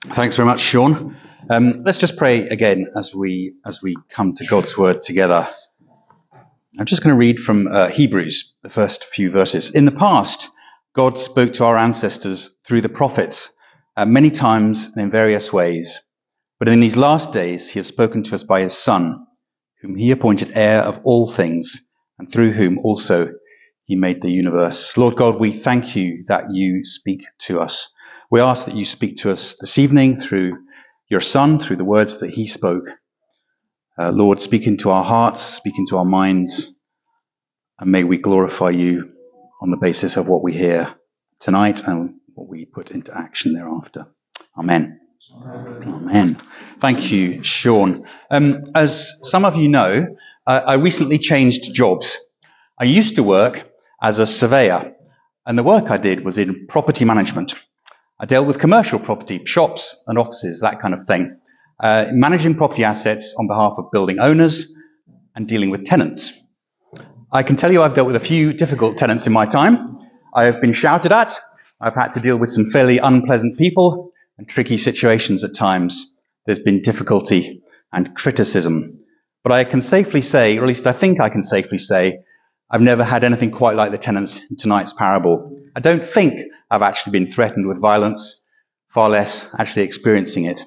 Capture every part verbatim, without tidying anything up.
Thanks very much, Sean. Um, let's just pray again as we as we come to God's word together. I'm just going to read from uh, Hebrews, the first few verses. In the past, God spoke to our ancestors through the prophets uh, many times and in various ways. But in these last days, he has spoken to us by his Son, whom he appointed heir of all things, and through whom also he made the universe. Lord God, we thank you that you speak to us. We ask that you speak to us this evening through your Son, through the words that he spoke. Uh, Lord, speak into our hearts, speak into our minds, and may we glorify you on the basis of what we hear tonight and what we put into action thereafter. Amen. Amen. Amen. Thank you, Sean. Um, as some of you know, uh, I recently changed jobs. I used to work as a surveyor, and the work I did was in property management. I dealt with commercial property, shops and offices, that kind of thing, uh, managing property assets on behalf of building owners and dealing with tenants. I can tell you I've dealt with a few difficult tenants in my time. I have been shouted at. I've had to deal with some fairly unpleasant people and tricky situations at times. There's been difficulty and criticism. But I can safely say, or at least I think I can safely say, I've never had anything quite like the tenants in tonight's parable. I don't think I've actually been threatened with violence, far less actually experiencing it.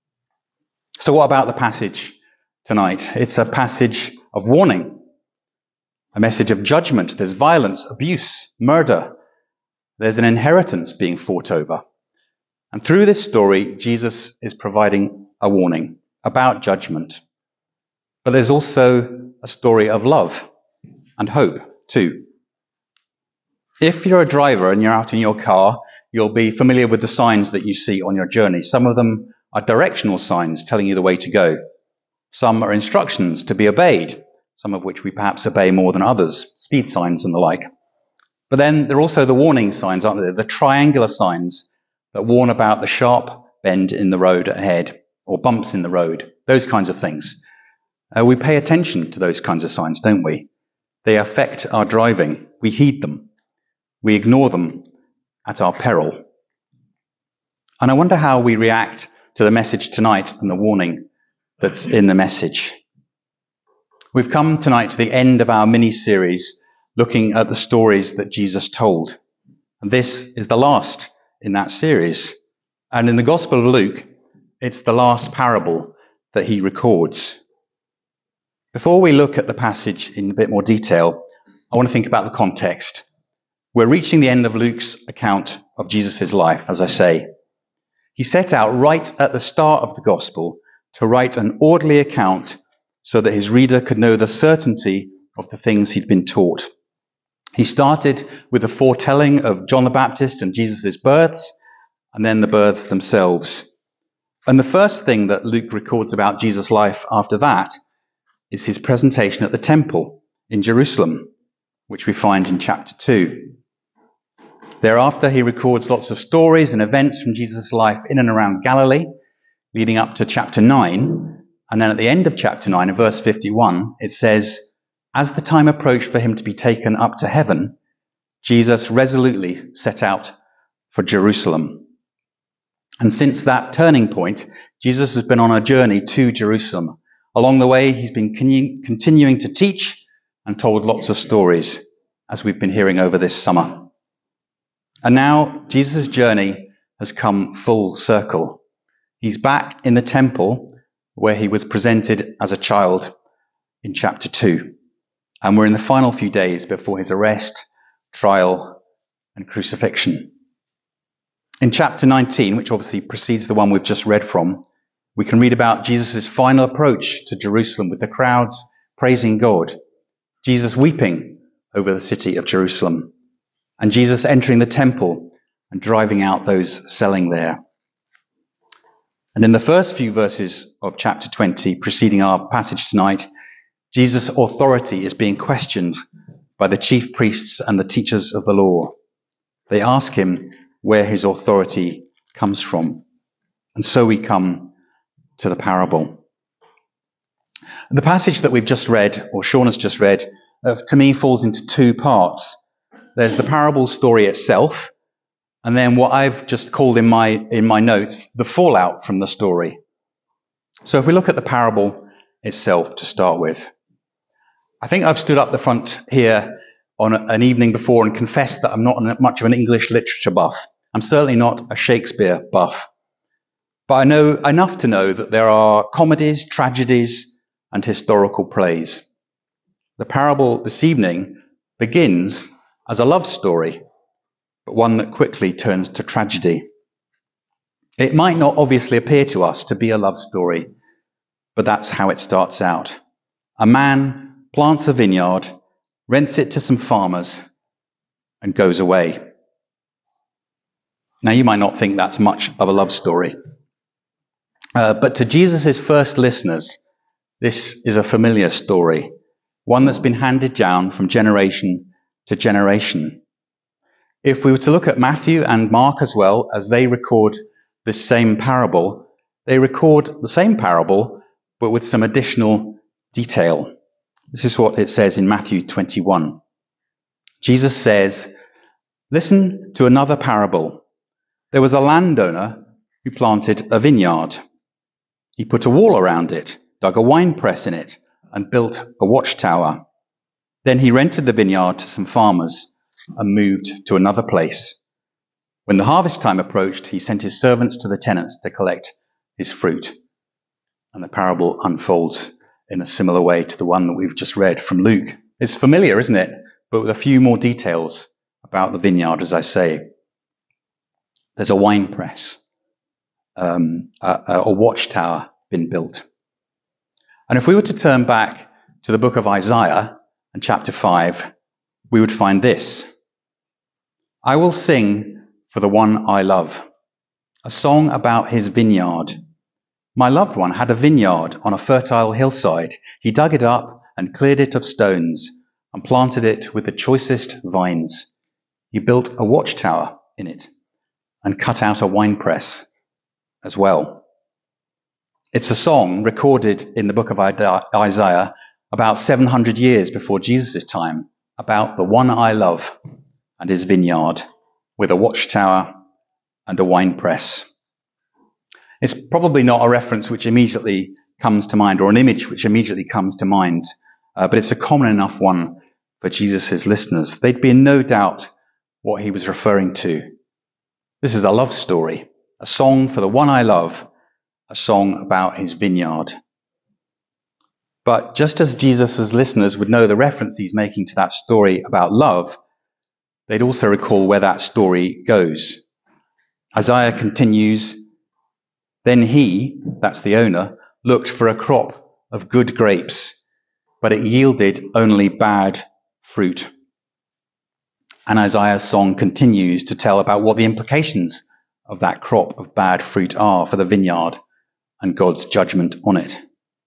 So what about the passage tonight? It's a passage of warning, a message of judgment. There's violence, abuse, murder. There's an inheritance being fought over. And through this story, Jesus is providing a warning about judgment. But there's also a story of love and hope too. If you're a driver and you're out in your car, you'll be familiar with the signs that you see on your journey. Some of them are directional signs telling you the way to go. Some are instructions to be obeyed, some of which we perhaps obey more than others, speed signs and the like. But then there are also the warning signs, aren't there? The triangular signs that warn about the sharp bend in the road ahead or bumps in the road, those kinds of things. Uh, we pay attention to those kinds of signs, don't we? They affect our driving. We heed them. We ignore them at our peril. And I wonder how we react to the message tonight and the warning that's in the message. We've come tonight to the end of our mini-series looking at the stories that Jesus told. And this is the last in that series. And in the Gospel of Luke, it's the last parable that he records. Before we look at the passage in a bit more detail, I want to think about the context. We're reaching the end of Luke's account of Jesus' life, as I say. He set out right at the start of the Gospel to write an orderly account so that his reader could know the certainty of the things he'd been taught. He started with the foretelling of John the Baptist and Jesus' births, and then the births themselves. And the first thing that Luke records about Jesus' life after that is his presentation at the temple in Jerusalem, which we find in chapter two. Thereafter, he records lots of stories and events from Jesus' life in and around Galilee, leading up to chapter nine. And then at the end of chapter nine, in verse fifty-one, it says, as the time approached for him to be taken up to heaven, Jesus resolutely set out for Jerusalem. And since that turning point, Jesus has been on a journey to Jerusalem. Along the way, he's been continuing to teach and told lots of stories, as we've been hearing over this summer. And now Jesus' journey has come full circle. He's back in the temple where he was presented as a child in chapter two. And we're in the final few days before his arrest, trial, and crucifixion. In chapter nineteen, which obviously precedes the one we've just read from, we can read about Jesus' final approach to Jerusalem with the crowds praising God, Jesus weeping over the city of Jerusalem, and Jesus entering the temple and driving out those selling there. And in the first few verses of chapter twenty, preceding our passage tonight, Jesus' authority is being questioned by the chief priests and the teachers of the law. They ask him where his authority comes from. And so we come to the parable. The passage that we've just read, or Sean has just read, uh, to me falls into two parts. There's the parable story itself, and then what I've just called in my in my notes, the fallout from the story. So if we look at the parable itself to start with, I think I've stood up the front here on an evening before and confessed that I'm not much of an English literature buff. I'm certainly not a Shakespeare buff. But I know enough to know that there are comedies, tragedies, and historical plays. The parable this evening begins as a love story, but one that quickly turns to tragedy. It might not obviously appear to us to be a love story, but that's how it starts out. A man plants a vineyard, rents it to some farmers, and goes away. Now, you might not think that's much of a love story, uh, but to Jesus' first listeners, this is a familiar story, one that's been handed down from generation to generation. If we were to look at Matthew and Mark as well, as they record this same parable, they record the same parable, but with some additional detail. This is what it says in Matthew twenty-one. Jesus says, "Listen to another parable. There was a landowner who planted a vineyard. He put a wall around it, dug a winepress in it, and built a watchtower. Then he rented the vineyard to some farmers and moved to another place. When the harvest time approached, he sent his servants to the tenants to collect his fruit." And the parable unfolds in a similar way to the one that we've just read from Luke. It's familiar, isn't it? But with a few more details about the vineyard, as I say. There's a winepress, um, a, a watchtower been built. And if we were to turn back to the book of Isaiah and chapter five, we would find this. "I will sing for the one I love, a song about his vineyard. My loved one had a vineyard on a fertile hillside. He dug it up and cleared it of stones and planted it with the choicest vines. He built a watchtower in it and cut out a winepress as well." It's a song recorded in the book of Isaiah about seven hundred years before Jesus' time about the one I love and his vineyard with a watchtower and a winepress. It's probably not a reference which immediately comes to mind or an image which immediately comes to mind, uh, but it's a common enough one for Jesus' listeners. They'd be in no doubt what he was referring to. This is a love story, a song for the one I love, a song about his vineyard. But just as Jesus' listeners would know the reference he's making to that story about love, they'd also recall where that story goes. Isaiah continues, "Then he," that's the owner, "looked for a crop of good grapes, but it yielded only bad fruit." And Isaiah's song continues to tell about what the implications of that crop of bad fruit are for the vineyard and God's judgment on it.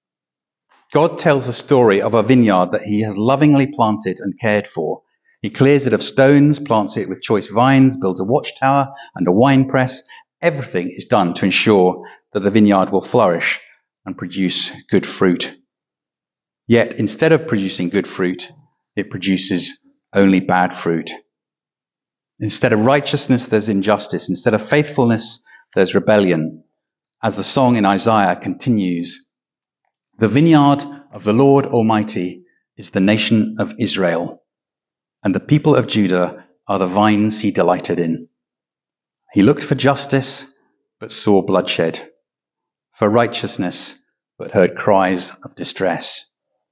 God tells a story of a vineyard that he has lovingly planted and cared for. He clears it of stones, plants it with choice vines, builds a watchtower and a winepress. Everything is done to ensure that the vineyard will flourish and produce good fruit. Yet, instead of producing good fruit, it produces only bad fruit. Instead of righteousness, there's injustice. Instead of faithfulness, there's rebellion. As the song in Isaiah continues, "The vineyard of the Lord Almighty is the nation of Israel, and the people of Judah are the vines he delighted in. He looked for justice, but saw bloodshed, for righteousness, but heard cries of distress."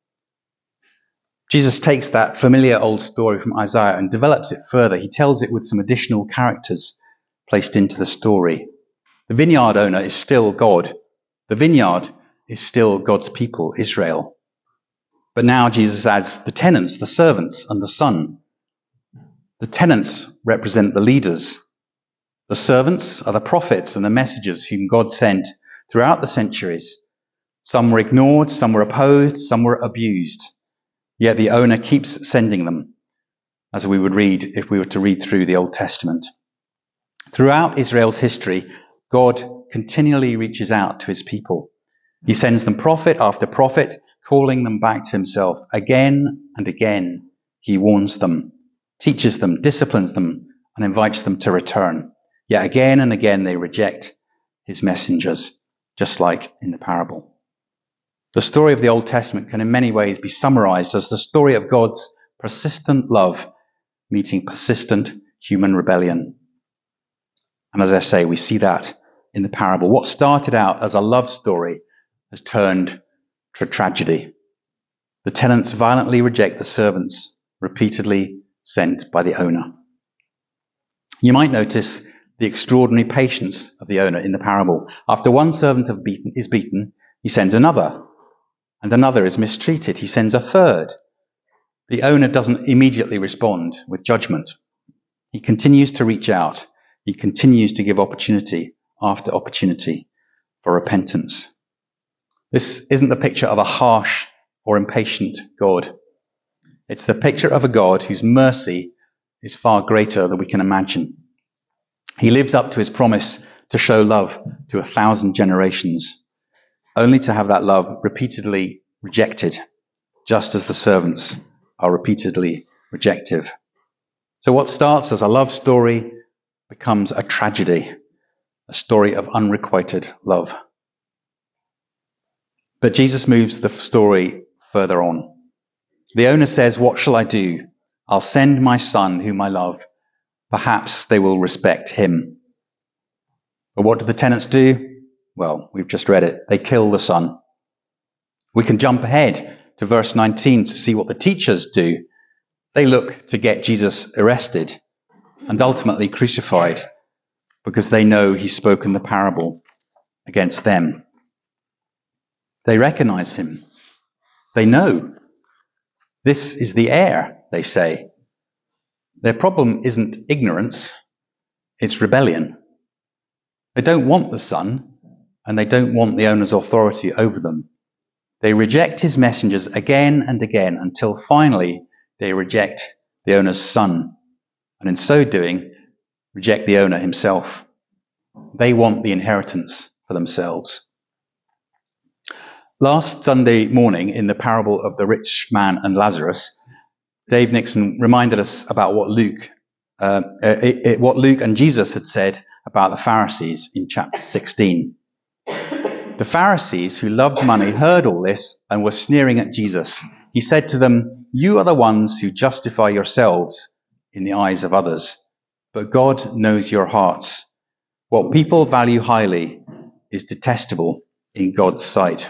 Jesus takes that familiar old story from Isaiah and develops it further. He tells it with some additional characters placed into the story. The vineyard owner is still God. The vineyard is still God's people, Israel. But now Jesus adds the tenants, the servants, and the son. The tenants represent the leaders. The servants are the prophets and the messengers whom God sent throughout the centuries. Some were ignored, some were opposed, some were abused. Yet the owner keeps sending them, as we would read if we were to read through the Old Testament. Throughout Israel's history, God continually reaches out to his people. He sends them prophet after prophet, calling them back to himself. Again and again, he warns them, teaches them, disciplines them, and invites them to return. Yet again and again they reject his messengers, just like in the parable. The story of the Old Testament can in many ways be summarized as the story of God's persistent love meeting persistent human rebellion. And as I say, we see that in the parable. What started out as a love story has turned to tragedy. The tenants violently reject the servants repeatedly sent by the owner. You might notice the extraordinary patience of the owner in the parable. After one servant is beaten, he sends another, and another is mistreated. He sends a third. The owner doesn't immediately respond with judgment. He continues to reach out. He continues to give opportunity after opportunity for repentance. This isn't the picture of a harsh or impatient God. It's the picture of a God whose mercy is far greater than we can imagine. He lives up to his promise to show love to a thousand generations, only to have that love repeatedly rejected, just as the servants are repeatedly rejective. So what starts as a love story becomes a tragedy, a story of unrequited love. But Jesus moves the story further on. The owner says, "What shall I do? I'll send my son whom I love. Perhaps they will respect him." But what do the tenants do? Well, we've just read it. They kill the son. We can jump ahead to verse nineteen to see what the teachers do. They look to get Jesus arrested and ultimately crucified because they know he's spoken the parable against them. They recognize him. They know. This is the heir, they say. Their problem isn't ignorance, it's rebellion. They don't want the son, and they don't want the owner's authority over them. They reject his messengers again and again until finally they reject the owner's son, and in so doing, reject the owner himself. They want the inheritance for themselves. Last Sunday morning, in the parable of the rich man and Lazarus, Dave Nixon reminded us about what Luke, uh, it, it, what Luke and Jesus had said about the Pharisees in chapter sixteen. The Pharisees who loved money heard all this and were sneering at Jesus. He said to them, "You are the ones who justify yourselves in the eyes of others, but God knows your hearts. What people value highly is detestable in God's sight."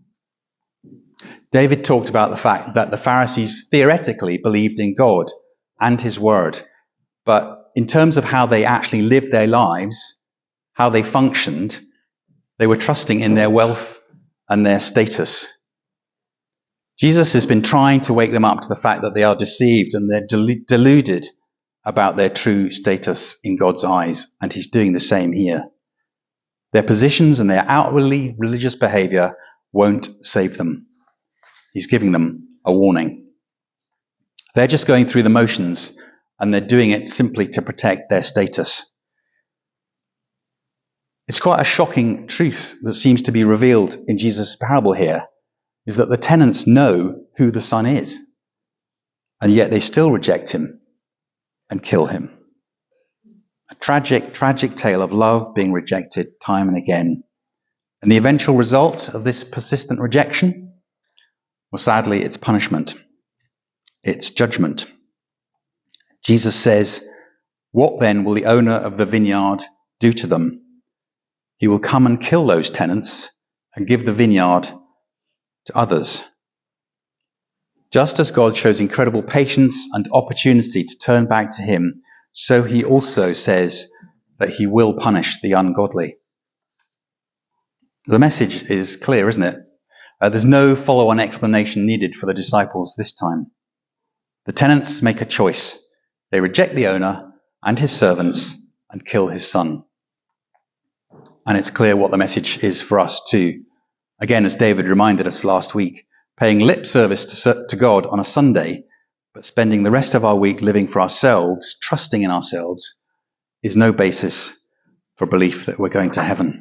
David talked about the fact that the Pharisees theoretically believed in God and his word, but in terms of how they actually lived their lives, how they functioned, they were trusting in their wealth and their status. Jesus has been trying to wake them up to the fact that they are deceived and they're del- deluded about their true status in God's eyes, and he's doing the same here. Their positions and their outwardly religious behavior won't save them. He's giving them a warning. They're just going through the motions, and they're doing it simply to protect their status. It's quite a shocking truth that seems to be revealed in Jesus' parable here, is that the tenants know who the son is, and yet they still reject him and kill him. A tragic, tragic tale of love being rejected time and again. And the eventual result of this persistent rejection? Well, sadly, it's punishment. It's judgment. Jesus says, "What then will the owner of the vineyard do to them? He will come and kill those tenants and give the vineyard to others." Just as God shows incredible patience and opportunity to turn back to him, so he also says that he will punish the ungodly. The message is clear, isn't it? Uh, there's no follow-on explanation needed for the disciples this time. The tenants make a choice. They reject the owner and his servants and kill his son. And it's clear what the message is for us too. Again, as David reminded us last week, paying lip service to, to God on a Sunday, but spending the rest of our week living for ourselves, trusting in ourselves, is no basis for belief that we're going to heaven.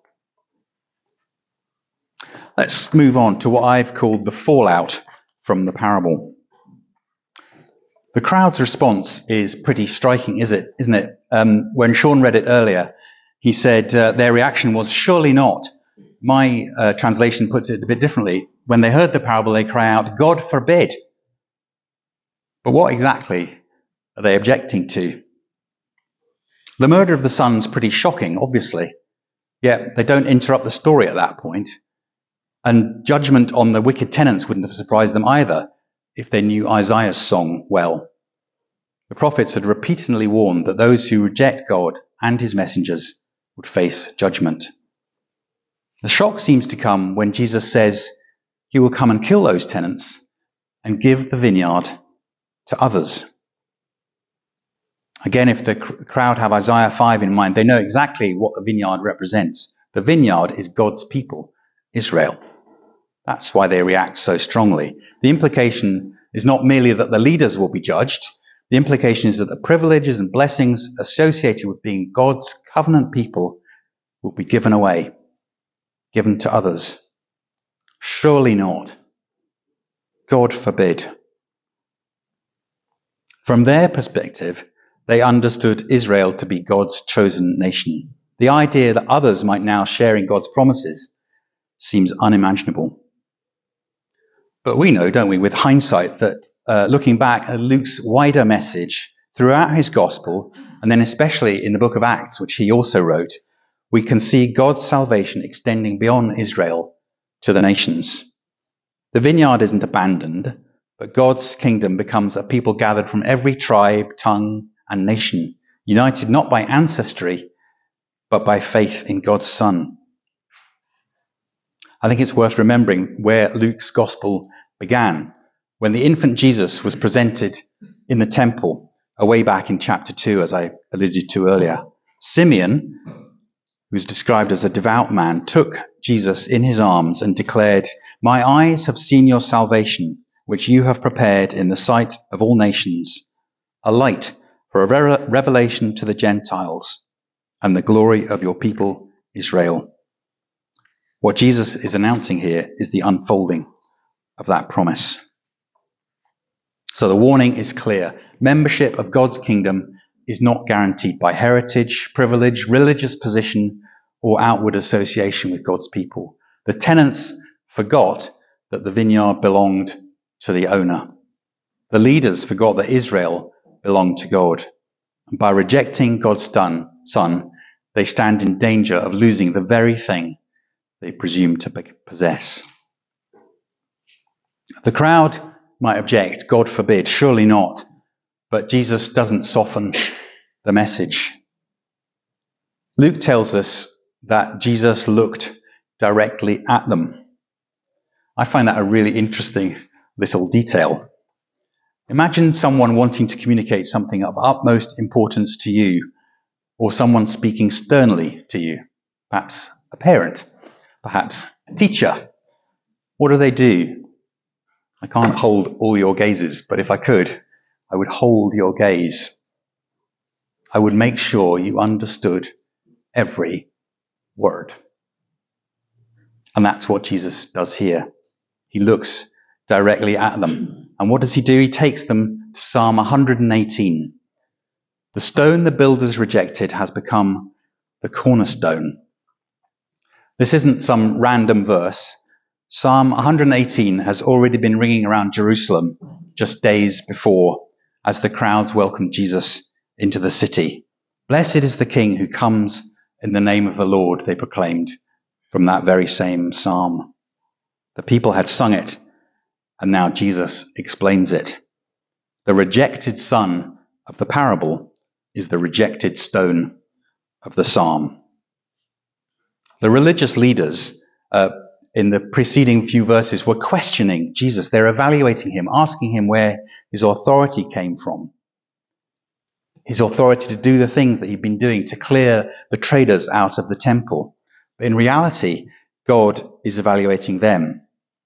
Let's move on to what I've called the fallout from the parable. The crowd's response is pretty striking, is it? Isn't it? Um, when Sean read it earlier, he said uh, their reaction was, surely not. My uh, translation puts it a bit differently. When they heard the parable, they cry out, God forbid. But what exactly are they objecting to? The murder of the son's pretty shocking, obviously. Yet they don't interrupt the story at that point. And judgment on the wicked tenants wouldn't have surprised them either if they knew Isaiah's song well. The prophets had repeatedly warned that those who reject God and his messengers would face judgment. The shock seems to come when Jesus says he will come and kill those tenants and give the vineyard to others. Again, if the crowd have Isaiah five in mind, they know exactly what the vineyard represents. The vineyard is God's people, Israel. That's why they react so strongly. The implication is not merely that the leaders will be judged. The implication is that the privileges and blessings associated with being God's covenant people will be given away, given to others. Surely not. God forbid. From their perspective, they understood Israel to be God's chosen nation. The idea that others might now share in God's promises seems unimaginable. But we know, don't we, with hindsight, that uh, looking back at Luke's wider message throughout his gospel, and then especially in the book of Acts, which he also wrote, we can see God's salvation extending beyond Israel to the nations. The vineyard isn't abandoned, but God's kingdom becomes a people gathered from every tribe, tongue, and nation, united not by ancestry, but by faith in God's Son. I think it's worth remembering where Luke's gospel began, when the infant Jesus was presented in the temple, away back in chapter two, as I alluded to earlier. Simeon, who's described as a devout man, took Jesus in his arms and declared, "My eyes have seen your salvation, which you have prepared in the sight of all nations, a light for a re- revelation to the Gentiles and the glory of your people Israel." What Jesus is announcing here is the unfolding of that promise. So the warning is clear. Membership of God's kingdom is not guaranteed by heritage, privilege, religious position, or outward association with God's people. The tenants forgot that the vineyard belonged to the owner. The leaders forgot that Israel belonged to God. And by rejecting God's Son, they stand in danger of losing the very thing they presume to possess. The crowd might object, God forbid, surely not. But Jesus doesn't soften the message. Luke tells us that Jesus looked directly at them. I find that a really interesting little detail. Imagine someone wanting to communicate something of utmost importance to you, or someone speaking sternly to you, perhaps a parent, perhaps a teacher. What do they do? I can't hold all your gazes, but if I could, I would hold your gaze. I would make sure you understood every word. And that's what Jesus does here. He looks directly at them. And what does he do? He takes them to Psalm one hundred eighteen. The stone the builders rejected has become the cornerstone. This isn't some random verse. Psalm one hundred eighteen has already been ringing around Jerusalem just days before, as the crowds welcomed Jesus into the city. Blessed is the King who comes in the name of the Lord, they proclaimed from that very same psalm. The people had sung it, and now Jesus explains it. The rejected son of the parable is the rejected stone of the psalm. The religious leaders uh, in the preceding few verses were questioning Jesus. They're evaluating him, asking him where his authority came from. His authority to do the things that he'd been doing to clear the traders out of the temple. But in reality, God is evaluating them.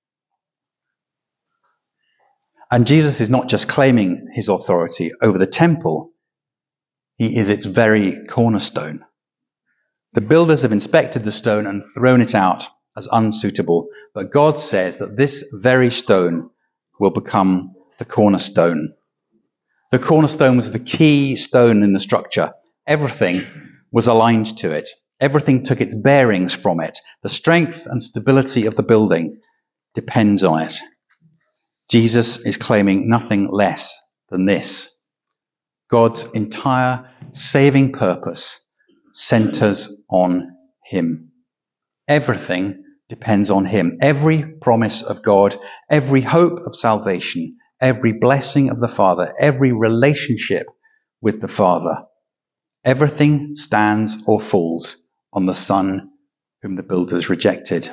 And Jesus is not just claiming his authority over the temple, he is its very cornerstone. The builders have inspected the stone and thrown it out as unsuitable, but God says that this very stone will become the cornerstone. The cornerstone was the key stone in the structure. Everything was aligned to it. Everything took its bearings from it. The strength and stability of the building depends on it. Jesus is claiming nothing less than this. God's entire saving purpose centers on him. Everything depends on him. Every promise of God, every hope of salvation, every blessing of the Father, every relationship with the Father, everything stands or falls on the Son whom the builders rejected.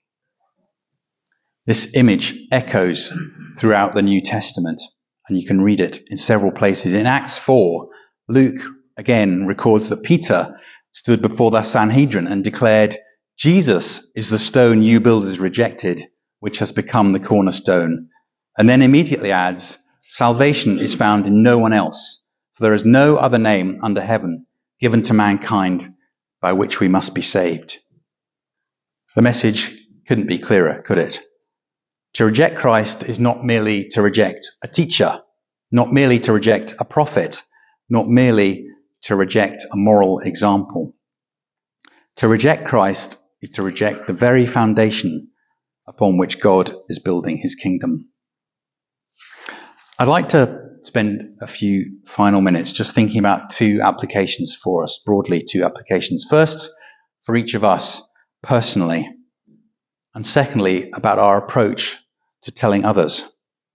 This image echoes throughout the New Testament, and you can read it in several places. In Acts four, Luke again records that Peter stood before the Sanhedrin and declared, "Jesus is the stone you builders rejected, which has become the cornerstone." And then immediately adds, "Salvation is found in no one else, for there is no other name under heaven given to mankind by which we must be saved." The message couldn't be clearer, could it? To reject Christ is not merely to reject a teacher, not merely to reject a prophet, not merely to reject a moral example. To reject Christ is to reject the very foundation upon which God is building his kingdom. I'd like to spend a few final minutes just thinking about two applications for us, broadly two applications. First, for each of us personally, and secondly, about our approach to telling others.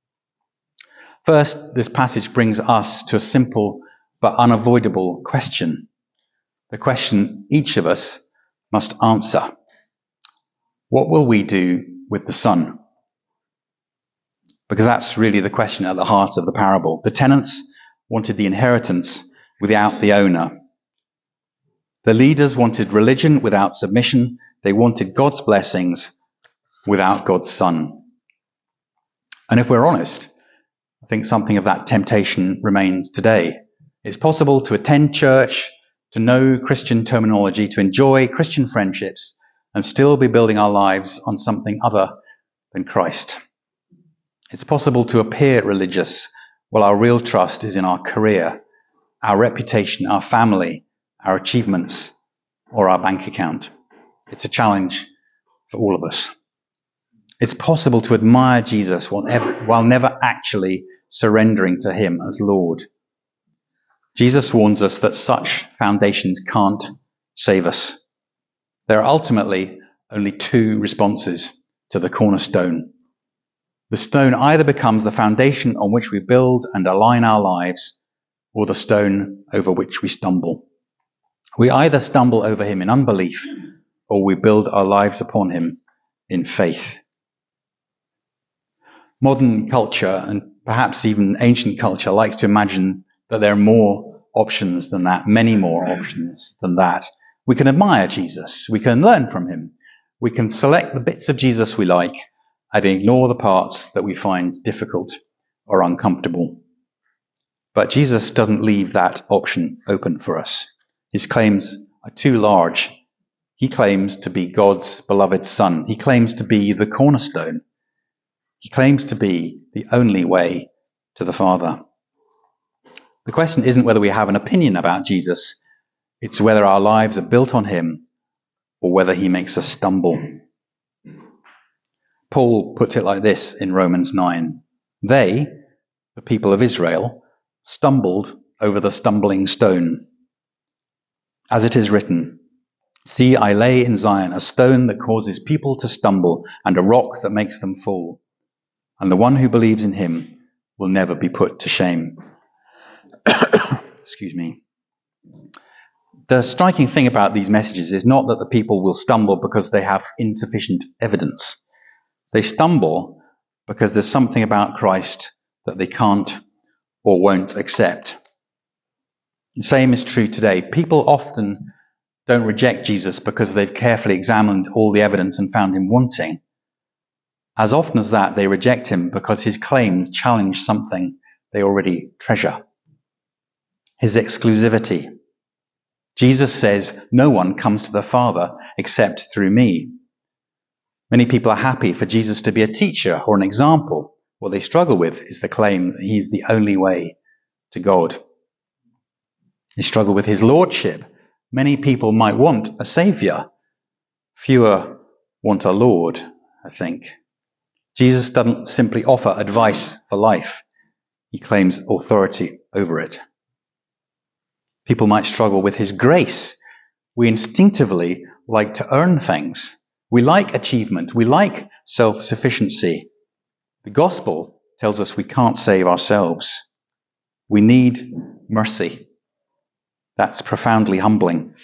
First, this passage brings us to a simple but unavoidable question. The question each of us must answer. What will we do with the son? Because that's really the question at the heart of the parable. The tenants wanted the inheritance without the owner. The leaders wanted religion without submission. They wanted God's blessings without God's son. And if we're honest, I think something of that temptation remains today. It's possible to attend church, to know Christian terminology, to enjoy Christian friendships, and still be building our lives on something other than Christ. It's possible to appear religious while our real trust is in our career, our reputation, our family, our achievements, or our bank account. It's a challenge for all of us. It's possible to admire Jesus while never, while never actually surrendering to him as Lord. Jesus warns us that such foundations can't save us. There are ultimately only two responses to the cornerstone. The stone either becomes the foundation on which we build and align our lives, or the stone over which we stumble. We either stumble over him in unbelief, or we build our lives upon him in faith. Modern culture, and perhaps even ancient culture, likes to imagine that there are more options than that, many more options than that. We can admire Jesus. We can learn from him. We can select the bits of Jesus we like and ignore the parts that we find difficult or uncomfortable. But Jesus doesn't leave that option open for us. His claims are too large. He claims to be God's beloved Son. He claims to be the cornerstone. He claims to be the only way to the Father. The question isn't whether we have an opinion about Jesus. It's whether our lives are built on him or whether he makes us stumble. Paul puts it like this in Romans nine. They, the people of Israel, stumbled over the stumbling stone. As it is written, "See, I lay in Zion a stone that causes people to stumble and a rock that makes them fall. And the one who believes in him will never be put to shame." Excuse me. The striking thing about these messages is not that the people will stumble because they have insufficient evidence. They stumble because there's something about Christ that they can't or won't accept. The same is true today. People often don't reject Jesus because they've carefully examined all the evidence and found him wanting. As often as that, they reject him because his claims challenge something they already treasure. His exclusivity. Jesus says, "No one comes to the Father except through me." Many people are happy for Jesus to be a teacher or an example. What they struggle with is the claim that he's the only way to God. They struggle with his lordship. Many people might want a saviour. Fewer want a Lord, I think. Jesus doesn't simply offer advice for life. He claims authority over it. People might struggle with his grace. We instinctively like to earn things. We like achievement. We like self-sufficiency. The gospel tells us we can't save ourselves. We need mercy. That's profoundly humbling.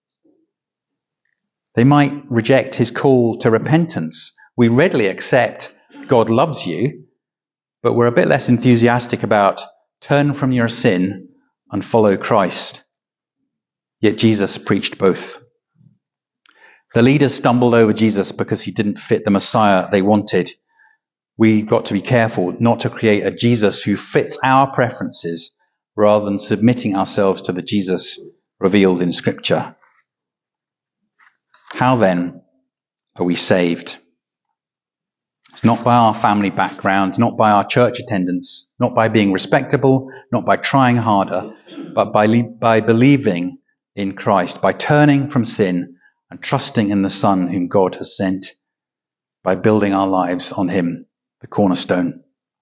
They might reject his call to repentance. We readily accept God loves you, but we're a bit less enthusiastic about turn from your sin and follow Christ. Yet Jesus preached both. The leaders stumbled over Jesus because he didn't fit the Messiah they wanted. We've got to be careful not to create a Jesus who fits our preferences rather than submitting ourselves to the Jesus revealed in Scripture. How then are we saved? It's not by our family background, not by our church attendance, not by being respectable, not by trying harder, but by, by believing in Christ, by turning from sin and trusting in the Son whom God has sent, by building our lives on him, the cornerstone.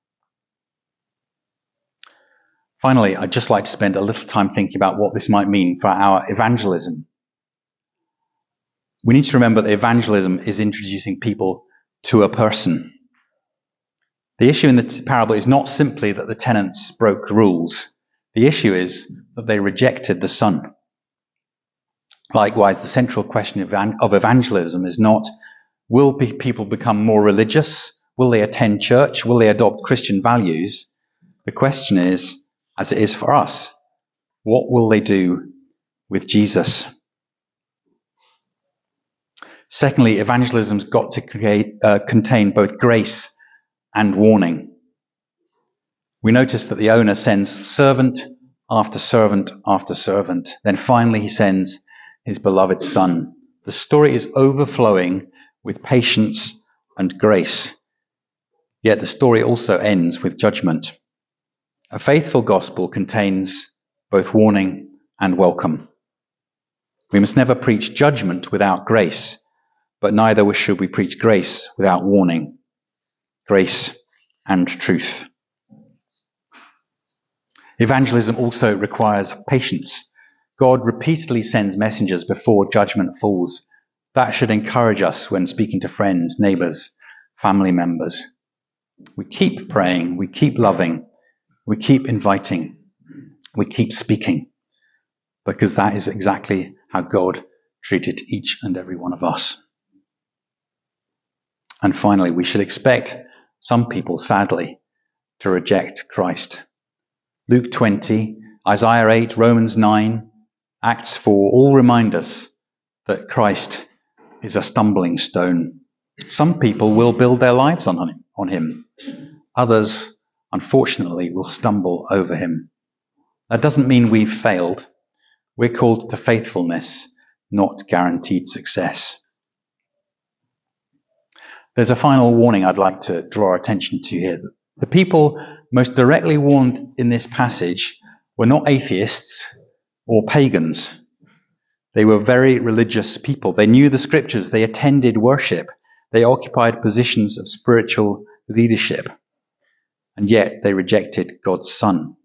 Finally, I'd just like to spend a little time thinking about what this might mean for our evangelism. We need to remember that evangelism is introducing people to a person. The issue in the parable is not simply that the tenants broke rules. The issue is that they rejected the Son. Likewise, the central question of evangelism is not, will people become more religious? Will they attend church? Will they adopt Christian values? The question is, as it is for us, what will they do with Jesus? Secondly, evangelism's got to create, uh, contain both grace and warning. We notice that the owner sends servant after servant after servant. Then finally he sends his beloved Son. The story is overflowing with patience and grace. Yet the story also ends with judgment. A faithful gospel contains both warning and welcome. We must never preach judgment without grace, but neither should we preach grace without warning, grace and truth. Evangelism also requires patience. God repeatedly sends messengers before judgment falls. That should encourage us when speaking to friends, neighbours, family members. We keep praying, we keep loving, we keep inviting, we keep speaking, because that is exactly how God treated each and every one of us. And finally, we should expect some people, sadly, to reject Christ. Luke twenty, Isaiah eight, Romans nine, Acts four all remind us that Christ is a stumbling stone. Some people will build their lives on him, on him. Others, unfortunately, will stumble over him. That doesn't mean we've failed. We're called to faithfulness, not guaranteed success. There's a final warning I'd like to draw our attention to here. The people most directly warned in this passage were not atheists or pagans. They were very religious people. They knew the scriptures. They attended worship. They occupied positions of spiritual leadership. And yet they rejected God's Son.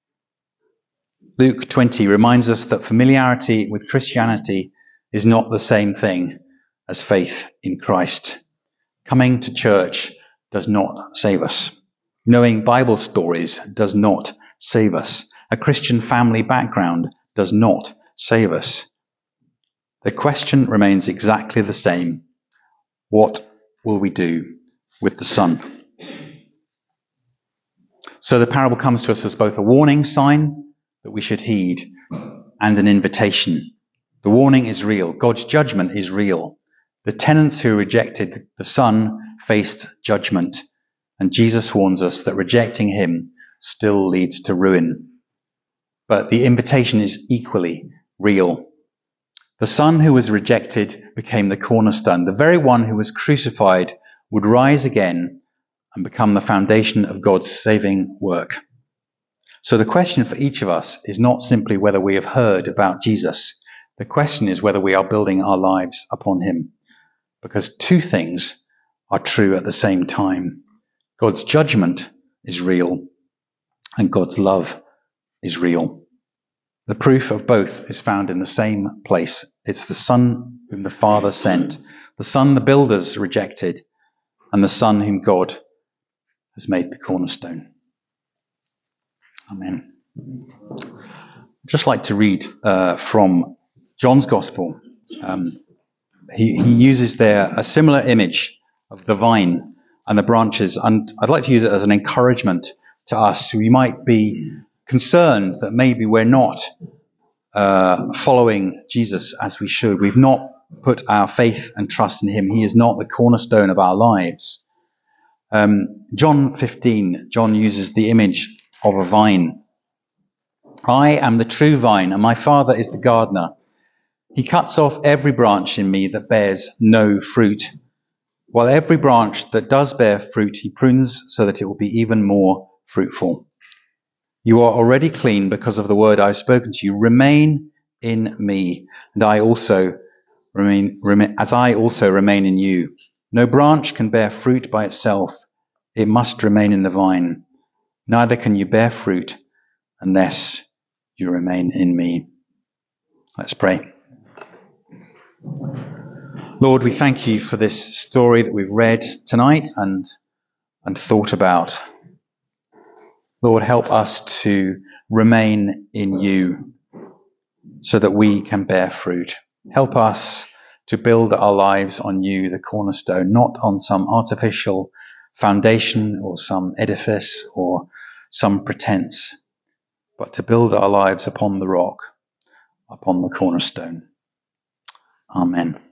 Luke twenty reminds us that familiarity with Christianity is not the same thing as faith in Christ. Coming to church does not save us. Knowing Bible stories does not save us. A Christian family background does not save us. The question remains exactly the same. What will we do with the Son? So the parable comes to us as both a warning sign that we should heed and an invitation. The warning is real. God's judgment is real. The tenants who rejected the Son faced judgment, and Jesus warns us that rejecting him still leads to ruin. But the invitation is equally real. The Son who was rejected became the cornerstone. The very one who was crucified would rise again and become the foundation of God's saving work. So the question for each of us is not simply whether we have heard about Jesus. The question is whether we are building our lives upon him. Because two things are true at the same time. God's judgment is real, and God's love is real. The proof of both is found in the same place. It's the Son whom the Father sent, the Son the builders rejected, and the Son whom God has made the cornerstone. Amen. I'd just like to read uh, from John's Gospel. Um, he, he uses there a similar image of the vine and the branches, and I'd like to use it as an encouragement to us. We might be concerned that maybe we're not uh, following Jesus as we should. We've not put our faith and trust in him. He is not the cornerstone of our lives. Um, John fifteen, John uses the image of a vine. I am the true vine, and my Father is the gardener. He cuts off every branch in me that bears no fruit, while every branch that does bear fruit he prunes so that it will be even more fruitful. You are already clean because of the word I have spoken to you. Remain in me, and I also remain, remain as I also remain in you. No branch can bear fruit by itself. It must remain in the vine. Neither can you bear fruit unless you remain in me. Let's pray. Lord, we thank you for this story that we've read tonight and, and thought about. Lord, help us to remain in you so that we can bear fruit. Help us to build our lives on you, the cornerstone, not on some artificial foundation or some edifice or some pretense, but to build our lives upon the rock, upon the cornerstone. Amen.